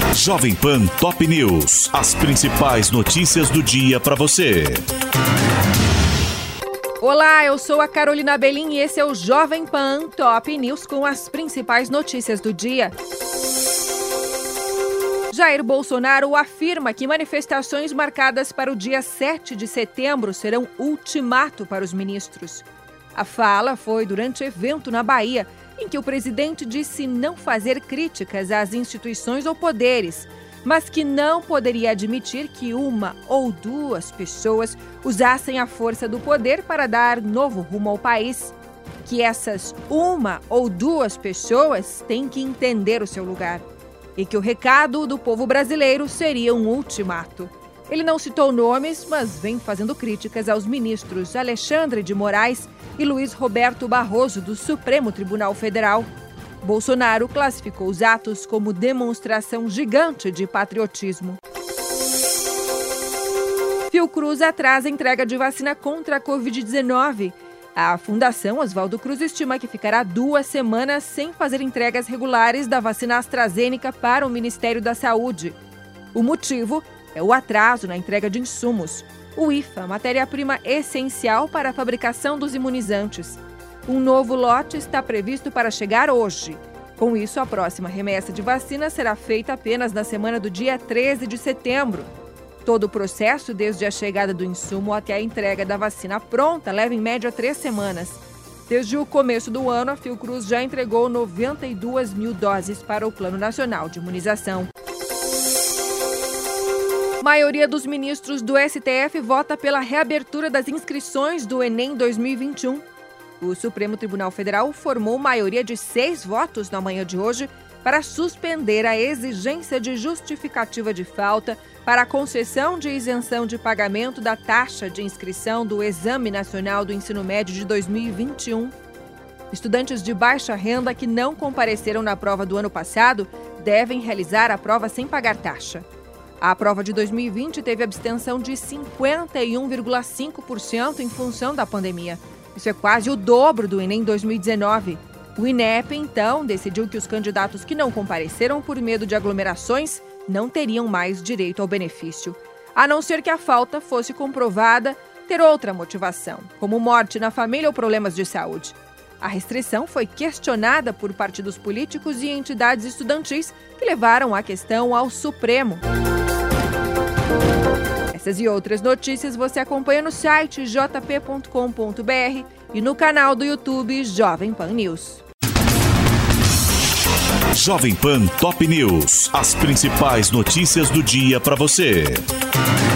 Jovem Pan Top News. As principais notícias do dia para você. Olá, eu sou a Carolina Belim e esse é o Jovem Pan Top News com as principais notícias do dia. Jair Bolsonaro afirma que manifestações marcadas para o dia 7 de setembro serão ultimato para os ministros. A fala foi durante evento na Bahia, em que o presidente disse não fazer críticas às instituições ou poderes, mas que não poderia admitir que uma ou duas pessoas usassem a força do poder para dar novo rumo ao país. Que essas uma ou duas pessoas têm que entender o seu lugar. E que o recado do povo brasileiro seria um ultimato. Ele não citou nomes, mas vem fazendo críticas aos ministros Alexandre de Moraes e Luiz Roberto Barroso, do Supremo Tribunal Federal. Bolsonaro classificou os atos como demonstração gigante de patriotismo. Fiocruz atrasa a entrega de vacina contra a Covid-19. A Fundação Oswaldo Cruz estima que ficará 2 semanas sem fazer entregas regulares da vacina AstraZeneca para o Ministério da Saúde. O motivo é o atraso na entrega de insumos. O IFA, matéria-prima essencial para a fabricação dos imunizantes. Um novo lote está previsto para chegar hoje. Com isso, a próxima remessa de vacina será feita apenas na semana do dia 13 de setembro. Todo o processo, desde a chegada do insumo até a entrega da vacina pronta, leva em média 3 semanas. Desde o começo do ano, a Fiocruz já entregou 92 mil doses para o Plano Nacional de Imunização. A maioria dos ministros do STF vota pela reabertura das inscrições do Enem 2021. O Supremo Tribunal Federal formou maioria de 6 votos na manhã de hoje para suspender a exigência de justificativa de falta para a concessão de isenção de pagamento da taxa de inscrição do Exame Nacional do Ensino Médio de 2021. Estudantes de baixa renda que não compareceram na prova do ano passado devem realizar a prova sem pagar taxa. A prova de 2020 teve abstenção de 51,5% em função da pandemia. Isso é quase o dobro do Enem 2019. O INEP, então, decidiu que os candidatos que não compareceram por medo de aglomerações não teriam mais direito ao benefício, a não ser que a falta fosse comprovada ter outra motivação, como morte na família ou problemas de saúde. A restrição foi questionada por partidos políticos e entidades estudantis que levaram a questão ao Supremo. Essas e outras notícias você acompanha no site jp.com.br e no canal do YouTube Jovem Pan News. Jovem Pan Top News. As principais notícias do dia para você.